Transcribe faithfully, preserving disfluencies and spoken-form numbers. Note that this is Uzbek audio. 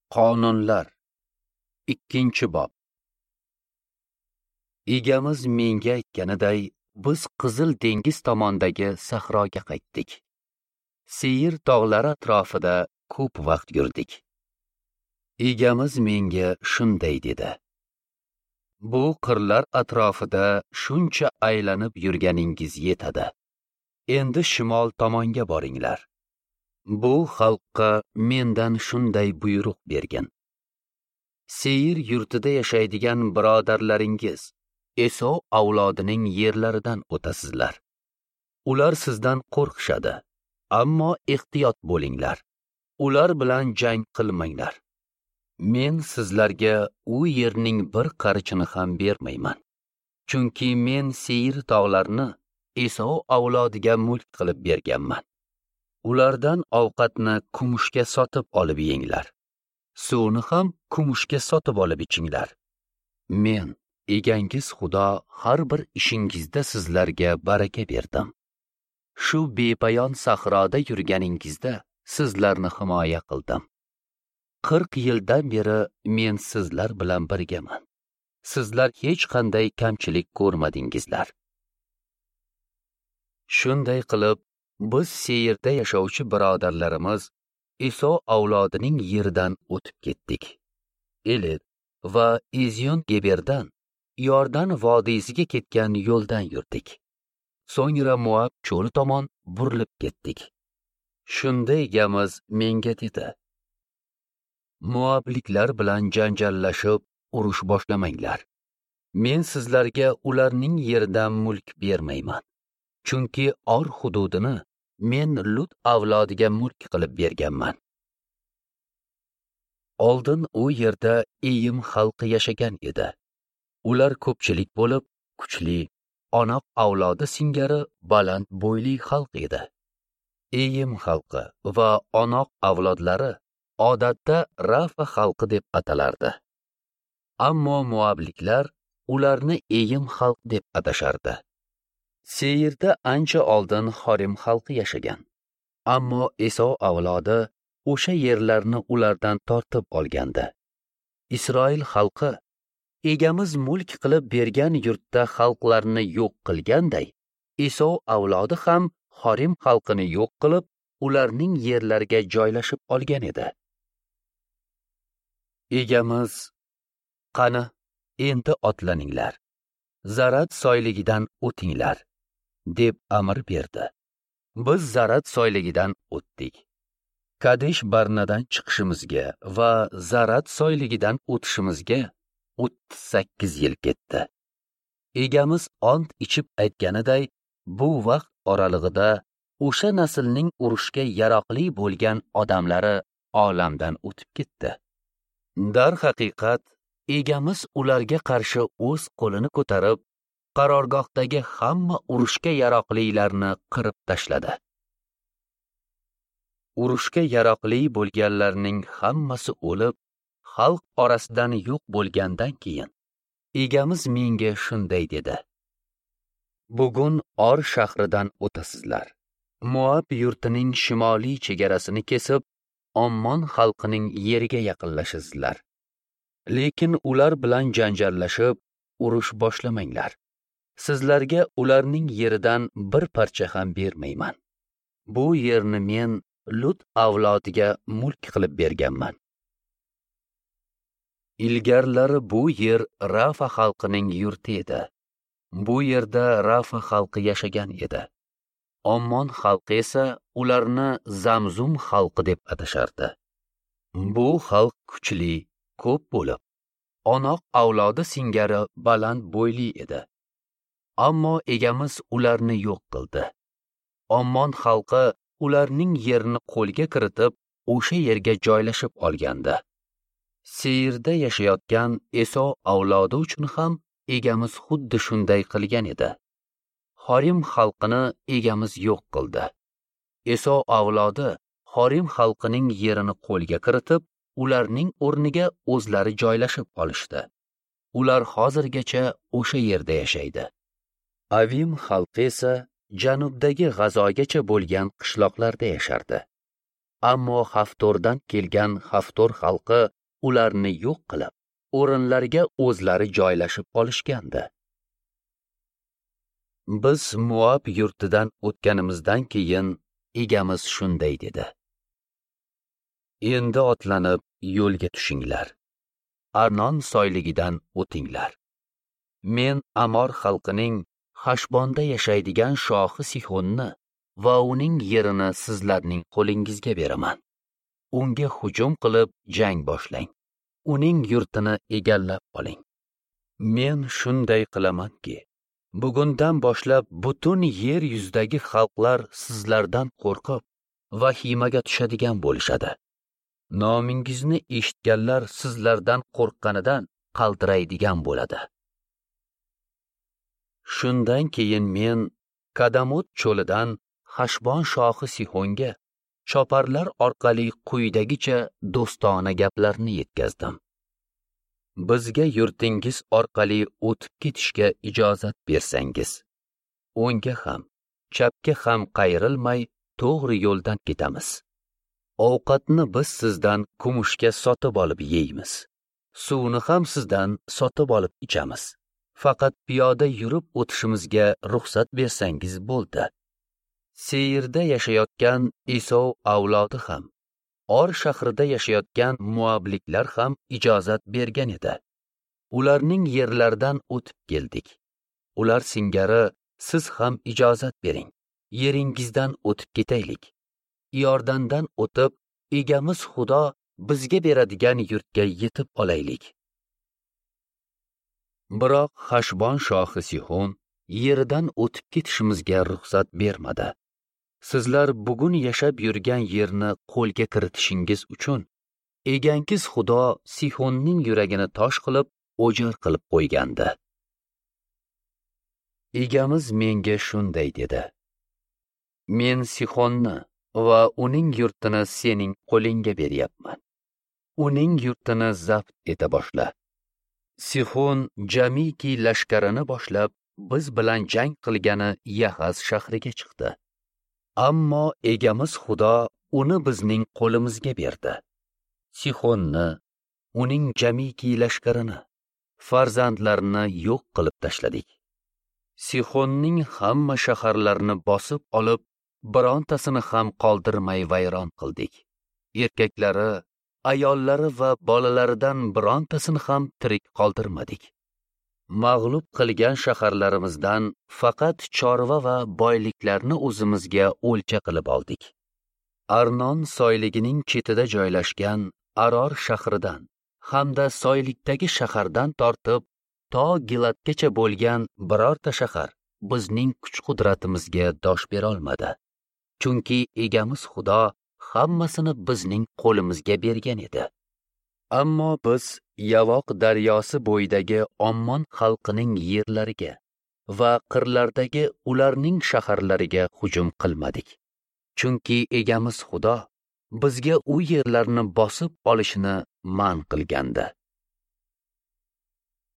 Qonunlar ikkinchi bob. Egamiz menga aytganiday, biz Qizil dengiz tomondagi sahroga qaytdik. Seyir tog'lari atrofida ko'p vaqt yurdik. Egamiz menga shunday dedi: Bu qirlar atrofida shuncha aylanib yurganingiz yetadi. Endi shimol tomonga boringlar. Bu xalqqa mendan shunday buyruq bergin. Seyir yurtida yashaydigan birodarlaringiz Esov avlodining yerlaridan o'tasizlar. Ular sizdan qo'rqishadi, ammo ehtiyot bo'linglar. Ular bilan jang qilmanglar. Men sizlarga u yerning bir qarichini ham bermayman. Chunki men Seyir tog'larini Esov avlodiga mulk qilib berganman. Ulardan ovqatni kumushga sotib olib yenglar. Suvni ham kumushga sotib olib ichinglar. Men, egangiz Xudo, har bir ishingizda sizlarga baraka berdim. Shu bepayon sahroda yurganingizda sizlarni himoya qildim. qirq yildan beri men sizlar bilan birgaman. Sizlar hech qanday kamchilik ko'rmadingizlar. Shunday qilib, biz Seyirda yashovchi birodarlarimiz Esov avlodining yeridan o'tib ketdik. Elit va Ezyon Geberdan Yordan vodiysiga ketgan yo'ldan yurdik. So'ngra Moab cho'li tomon burilib ketdik. Shunda egamiz menga dedi: Moabliklar bilan janjallashib urush boshlamanglar. Men sizlarga ularning yeridan mulk bermayman. Chunki Or hududini men Lut avlodiga mulk qilib berganman. Oldin u yerda Eyim xalqi yashagan edi. Ular ko'pchilik bo'lib, kuchli, Onoq avlodi singari baland bo'yli xalq edi. Eyim xalqi va Onoq avlodlari odatda Rafa xalqi deb atalardi. Ammo Moabliklar ularni Eyim xalq deb atashardi. Seyirda ancha oldin Xorim xalqi yashagan. Ammo Esov avlodi o'sha yerlarni ulardan tortib olgandi. Isroil xalqi egamiz mulk qilib bergan yurtda xalqlarni yo'q qilganday, Esov avlodi ham Xorim xalqini yo'q qilib, ularning yerlariga joylashib olgan edi. Egamiz: Qani, endi otlaninglar. Zarat soyligidan o'tinglar, deb amr berdi. Biz Zarat soyligidan o'tdik. Kadesh Barnadan chiqishimizga va Zarat soyligidan o'tishimizga o'ttiz sakkiz yil ketdi. Egamiz ont ichib aytganiday, bu vaqt oralig'ida o'sha naslning urushga yaroqli bo'lgan odamlari olamdan o'tib ketdi. Dar haqiqat, egamiz ularga qarshi o'z qo'lini ko'tarib, qarorgohdagi hamma urushga yaroqlilarni qirib tashladi. Urushga yaroqli bo'lganlarning hammasi o'lib, xalq orasidan yo'q bo'lgandan keyin egamiz menga shunday dedi: Bugun Or shahridan o'tasizlar. Moab yurtining shimoliy chegarasini kesib, Ommon xalqining yeriga yaqinlashasizlar. Lekin ular bilan janjallashib, urush boshlamanglar. Sizlarga ularning yeridan bir parcha ham bermayman. Bu yerni men Lut avlodiga mulk qilib berganman. Ilgarlari bu yer Rafa xalqining yurti edi. Bu yerda Rafa xalqi yashagan edi. Ommon xalqi esa ularni Zamzum xalqi deb atashardi. Bu xalq kuchli, ko'p bo'lib, Onoq avlodi singari baland bo'yli edi. Ammo egamiz ularni yo'q qildi. Ommon xalqi ularning yerini qo'lga kiritib, o'sha yerga joylashib olgandi. Seyirda yashayotgan Esov avlodi uchun ham egamiz xuddi shunday qilgan edi. Xorim xalqini egamiz yo'q qildi. Esov avlodi Xorim xalqining yerini qo'lga kiritib, ularning o'rniga o'zlari joylashib olishdi. Ular hozirgacha o'sha yerda yashaydi. Avim xalqi esa janubdagi G'azogacha bo'lgan qishloqlarda yashardi. Ammo Haftordan kelgan Haftor xalqi ularni yo'q qilib, o'rinlariga o'zlari joylashib olishgandi. Biz Moab yurtidan o'tganimizdan keyin egamiz shunday dedi: Endi otlanib yo'lga tushinglar. Arnon soyligidan o'tinglar. Men Amor xalqining Hashbonda yashaydigan shohi Sihonni va uning yerini sizlarning qo'lingizga beraman. Unga hujum qilib jang boshlang. Uning yurtini egallab oling. Men shunday qilamanki, bugundan boshlab butun yer yuzidagi xalqlar sizlardan qo'rqib, vahimaga tushadigan bo'lishadi. Nomingizni eshitganlar sizlardan qo'rqqanidan qaltiraydigan bo'ladi. Shundan keyin men Kadamot cho'lidan Hashbon shohi Sihonga choparlar orqali quyidagicha do'stona gaplarni yetkazdim. Bizga yurtingiz orqali o'tib ketishga ijozat bersangiz, o'ngga ham, chapga ham qayrilmay to'g'ri yo'ldan ketamiz. Ovqatni biz sizdan kumushga sotib olib yeymiz. Suvni ham sizdan sotib olib ichamiz. Faqat piyoda yurib o'tishimizga ruxsat bersangiz bo'ldi. Seirda yashayotgan Isov avlodi ham, Or shahrida yashayotgan Moabliklar ham ijozat bergan edi. Ularning yerlaridan o'tib keldik. Ular singari siz ham ijozat bering. Yeringizdan o'tib ketaylik. Iordandan o'tib, egamiz Xudo bizga beradigan yurtga yetib olaylik. Biroq Hashbon shohi Sihon yeridan o'tib ketishimizga ruxsat bermadi. Sizlar bugun yashab yurgan yerni qo'lga kiritishingiz uchun egangiz Xudo Sihonning yuragini tosh qilib, o'jir qilib qo'ygandi. Egamiz menga shunday dedi: Men Sihonni va uning yurtini sening qo'lingga beryapman. Uning yurtini zabt eta boshla. Sihon jamiki lashkarini boshlab biz bilan jang qilgani Yahaz shahriga chiqdi. Ammo egamiz Xudo uni bizning qo'limizga berdi. Sihonni, uning jamiki lashkarini, farzandlarini yo'q qilib tashladik. Sihonning hamma shaharlarini bosib olib, birontasini ham qoldirmay vayron qildik. Erkaklari, ayollari va bolalaridan birontasini ham tirik qoldirmadik. Mag'lub qilgan shaharlarimizdan faqat chorva va boyliklarni o'zimizga o'lcha qilib oldik. Arnon soyligining chetida joylashgan Aror shahridan hamda soylikdagi shahardan tortib to Gilatgacha bo'lgan birorta shahar bizning kuch-qudratimizga dosh bera olmadi. Chunki egamiz Xudo hammasini bizning qo'limizga bergan edi. Ammo biz Yavoq daryosi bo'yidagi Ommon xalqining yerlariga va qirlardagi ularning shaharlariga hujum qilmadik. Chunki egamiz Xudo bizga u yerlarni bosib olishni man qilgandi.